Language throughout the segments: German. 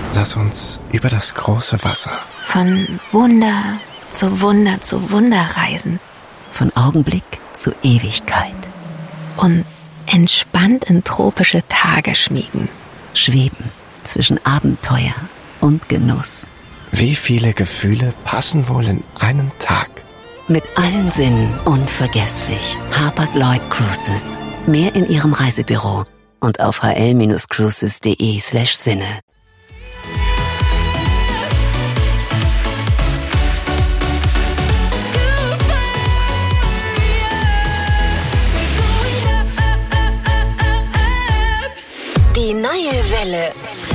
Lass uns über das große Wasser von Wunder zu Wunder zu Wunder reisen. Von Augenblick zu Ewigkeit. Uns entspannt in tropische Tage schmiegen. Schweben zwischen Abenteuer und Genuss. Wie viele Gefühle passen wohl in einen Tag? Mit allen Sinnen unvergesslich. Hapag-Lloyd Cruises. Mehr in Ihrem Reisebüro und auf hl-cruises.de/Sinne. Die neue Welle.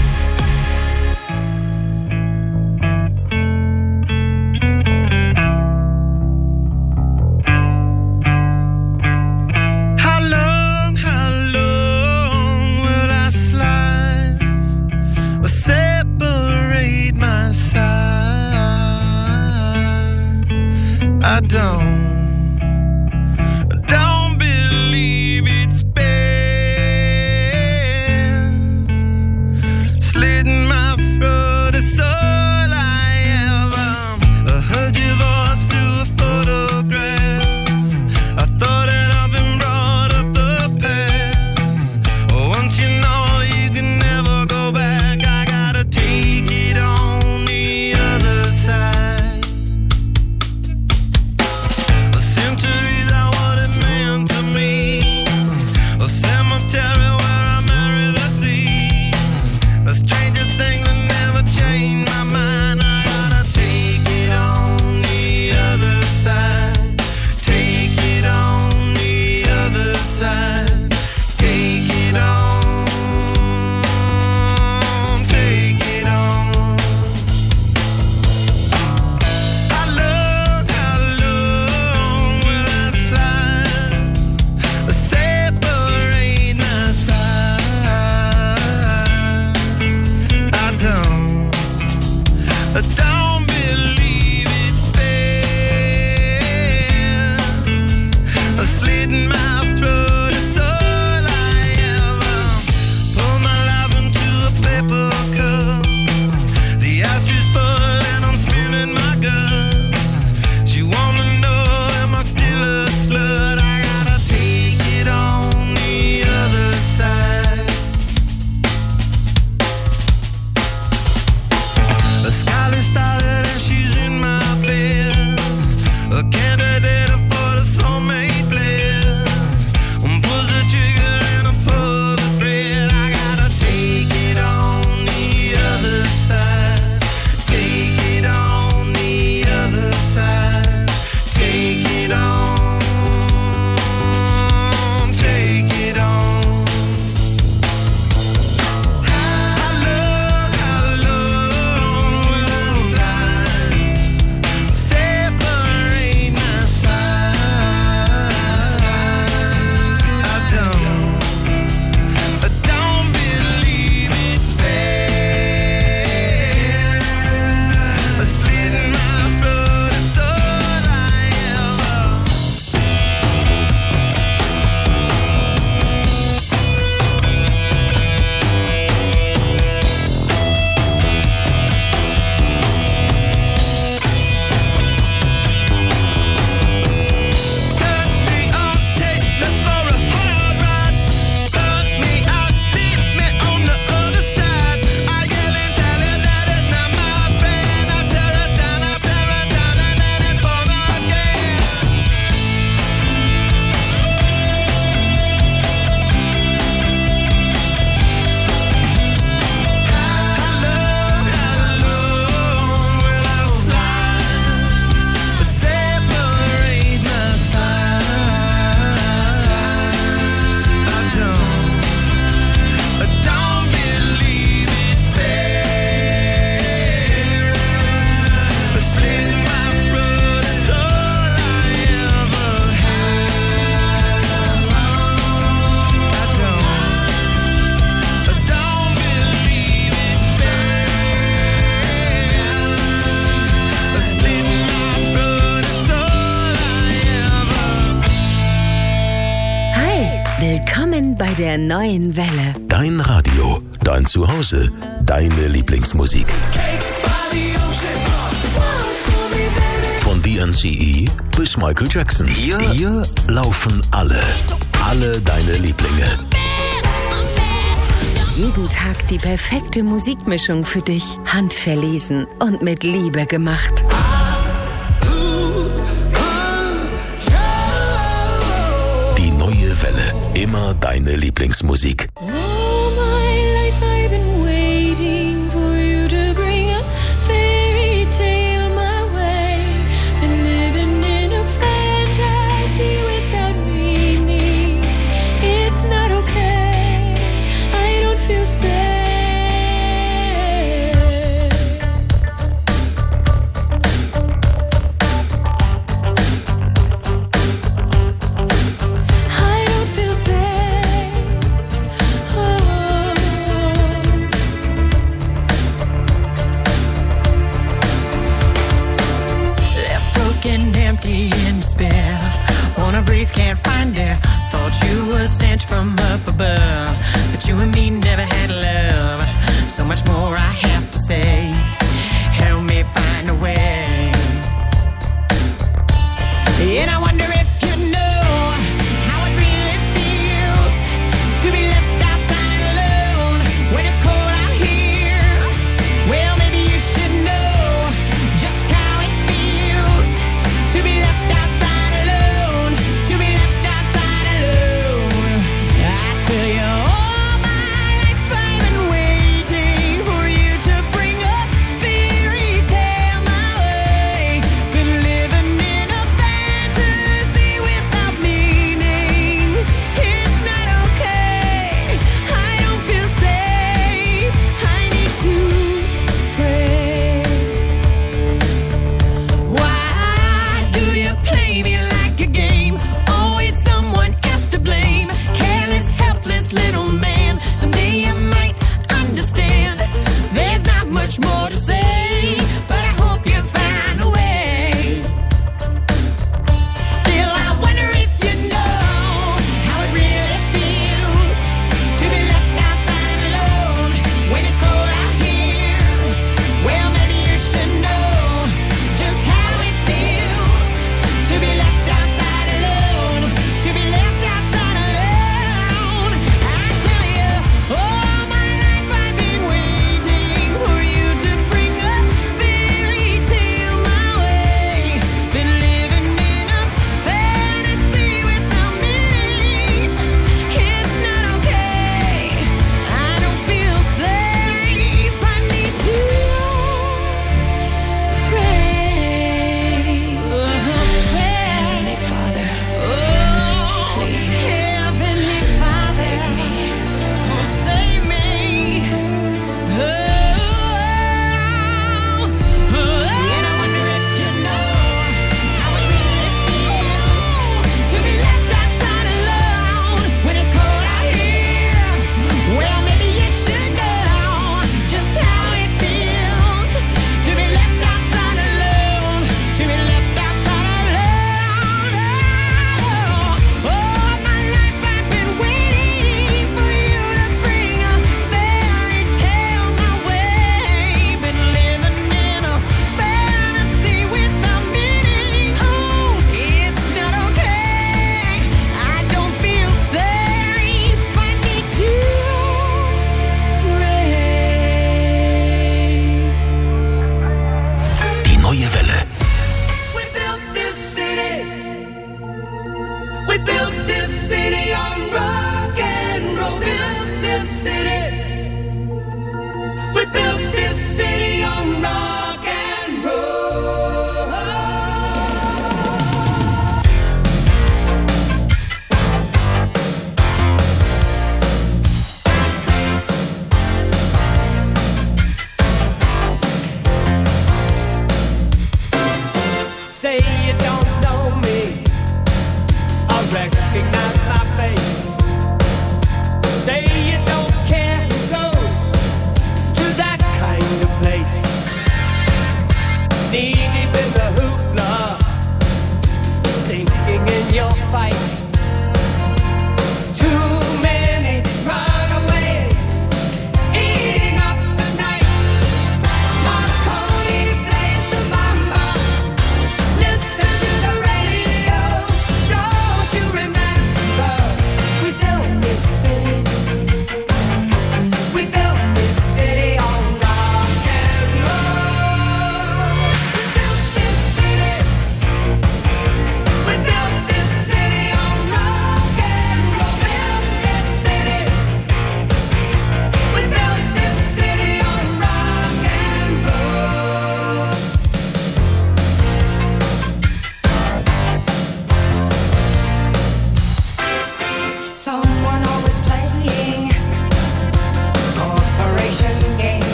I don't believe it's been slitting my throat, it's all I ever heard your voice through a photograph. I thought that I've been brought up the past. Once you know you can never go back, I gotta take it on the other side. Centuries are what it meant to me. A cemetery where I marry the sea. A stranger thing that never changed my mind. I gotta take it on the other side. Take it on the other side. Take it on. Take it on. I love separate my side. I don't believe it's fair. Slitting my throat is all I ever. Pour my life into a paper cup. The ashtray full and I'm spilling my guts. She wanna know, am I still a slut? I gotta take it on the other side. The skyline started and she's in my bed. A candidate for the soulmate blend. Pulls the trigger and I pull the thread. I gotta take it on the other side. Take it on the other side. Take it on. Take it on. How long will I slide? Separate my side. I don't believe it's bad. Slitting my throat is all I ever. Turn me on, take me for a hard ride. Fuck me out, leave me on the other side. I yell and tell her that it's not my friend. I tear her down, and then it's for again. How long will I slide? Separate my side. I don't believe it's bad. Slitting my throat is all I ever had. I don't believe it's bad. Slitting my throat is all I ever. Hi, willkommen bei der neuen Welle. Dein Radio, dein Zuhause, deine Lieblingsmusik. Von DNCE bis Michael Jackson. Hier laufen alle deine Lieblinge. Jeden Tag die perfekte Musikmischung für dich. Handverlesen und mit Liebe gemacht. Die neue Welle. Immer deine Lieblingsmusik. Empty in despair, wanna breathe, can't find air. Thought you were sent from up above, but you and me never had love. So much more I have to say. Help me find a way. And I wonder if you know how it really feels to be left outside alone when it's cold out here. Well, maybe you should know just how it feels to be left outside alone, to be left outside alone. I tell you, all my life I've been waiting for you to bring a fairy tale my way. Been living in a fantasy without meaning. It's not okay, I don't feel safe, I need to pray. Why do you play me like a game? Always someone else to blame. Careless, helpless little man. Someday you might understand. There's not much more to say, but I hope you find a way. Still, I wonder if you know how it really feels to be left outside alone when it's cold out here. Well, maybe you should know just how it feels to be left outside alone, to be left outside alone. I tell you, all my life I've been waiting for you to bring a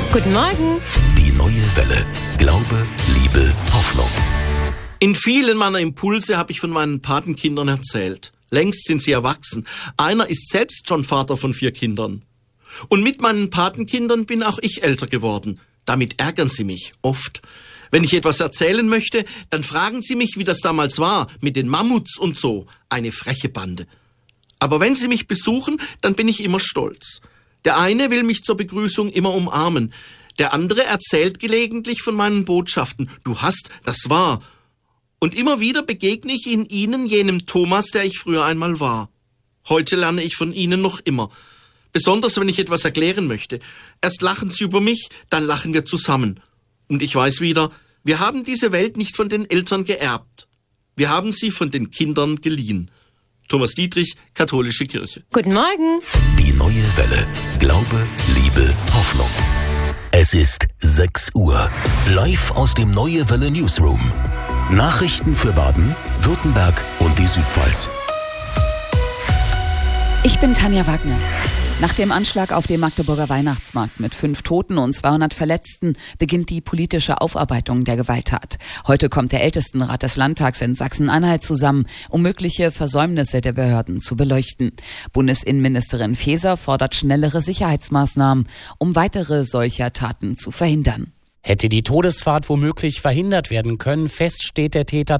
Guten Morgen. Die neue Welle. Glaube, Liebe, Hoffnung. In vielen meiner Impulse habe ich von meinen Patenkindern erzählt. Längst sind sie erwachsen. Einer ist selbst schon Vater von 4 Kindern. Und mit meinen Patenkindern bin auch ich älter geworden. Damit ärgern sie mich oft. Wenn ich etwas erzählen möchte, dann fragen sie mich, wie das damals war, mit den Mammuts und so. Eine freche Bande. Aber wenn sie mich besuchen, dann bin ich immer stolz. Der eine will mich zur Begrüßung immer umarmen. Der andere erzählt gelegentlich von meinen Botschaften. Du hast, das war. Und immer wieder begegne ich in ihnen jenem Thomas, der ich früher einmal war. Heute lerne ich von ihnen noch immer. Besonders, wenn ich etwas erklären möchte. Erst lachen sie über mich, dann lachen wir zusammen. Und ich weiß wieder, wir haben diese Welt nicht von den Eltern geerbt. Wir haben sie von den Kindern geliehen. Thomas Dietrich, Katholische Kirche. Guten Morgen. Die neue Welle. Glaube, Liebe, Hoffnung. Es ist 6 Uhr. Live aus dem Neue Welle Newsroom. Nachrichten für Baden, Württemberg und die Südpfalz. Ich bin Tanja Wagner. Nach dem Anschlag auf dem Magdeburger Weihnachtsmarkt mit 5 Toten und 200 Verletzten beginnt die politische Aufarbeitung der Gewalttat. Heute kommt der Ältestenrat des Landtags in Sachsen-Anhalt zusammen, um mögliche Versäumnisse der Behörden zu beleuchten. Bundesinnenministerin Faeser fordert schnellere Sicherheitsmaßnahmen, um weitere solcher Taten zu verhindern. Hätte die Todesfahrt womöglich verhindert werden können, fest steht, der Täter